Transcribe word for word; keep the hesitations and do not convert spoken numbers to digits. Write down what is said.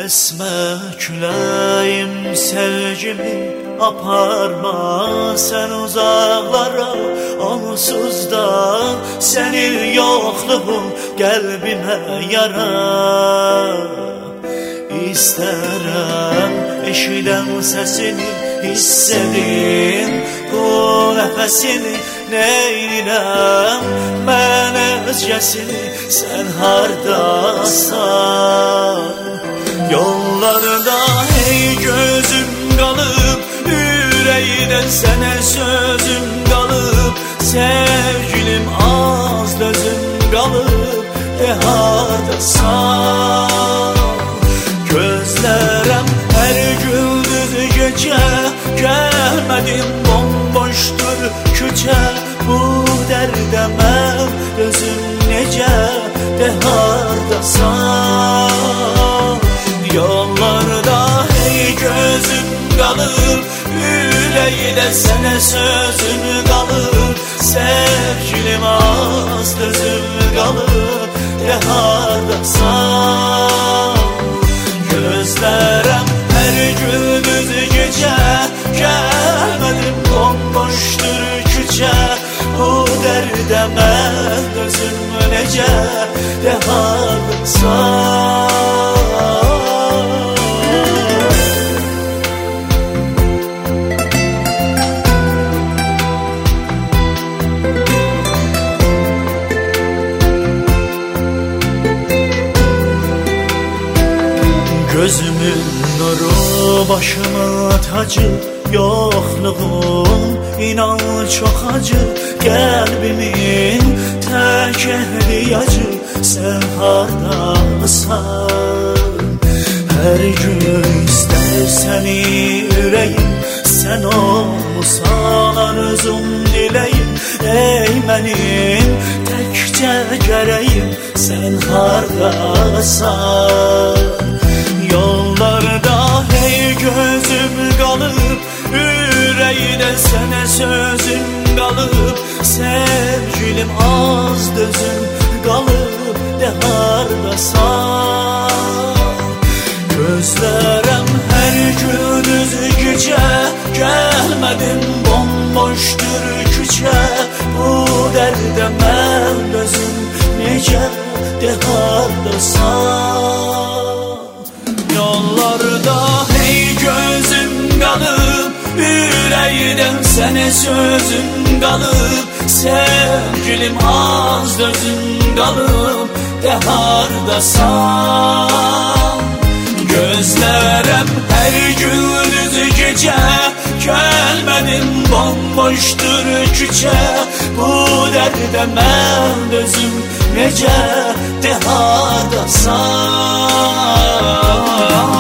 Esme küləyim sevgimi aparma sen uzaklara, onsuz da senin yokluğun kalbime yara. İstərəm eşidən səsini, hissedin bu nəfəsini. Neyləm mən özgəsini, sen hardasan? Yollarda hey gözüm qalıb, ürəkdən sənə sözüm qalıb. Sevgilim az dözüm qalıb, de hardasan? Gözlərəm hər gündüz gecə, gəlmədim bomboşdur küçə. Bu dərdə mən dözüm necə, de hardasan? Yollarda hey gözüm qalıb, ürəkdə sənə sözüm qalıb. Sevgilim az dözüm qalıb, de hardasan? Gözlərəm hər gündüz gecə, gəlmədim bomboşdur küçə. Bu dərdə mən dözüm necə, de hardasan? Gözümün nuru, başımın tacı, yokluğun inan çok acı. Kalbimin tek ehtiyacı, sen hardasan? Her gün ister seni yüreğim, sen olmuşsan arzum dileğim. Ey benim tekçe gereğim, sen hardasan? Yollarda hey gözüm qalıb, ürəkdə sənə sözüm qalıb. Sevgilim az dözüm qalıb, de hardasan? Gözlərəm hər gündüz gecə, gəlmədim bomboşdur küçə. Bu dərdə mən dözüm necə, de hardasan? Yollarda hey gözüm qalıb, ürəkdən sənə sözüm qalıb. Sevgilim az dözüm qalıb, de hardasan? Gözlərəm hər gündüz gecə, gəlmədim bomboşdur küçə. Bu dərdə mən dözüm necə, de hardasan?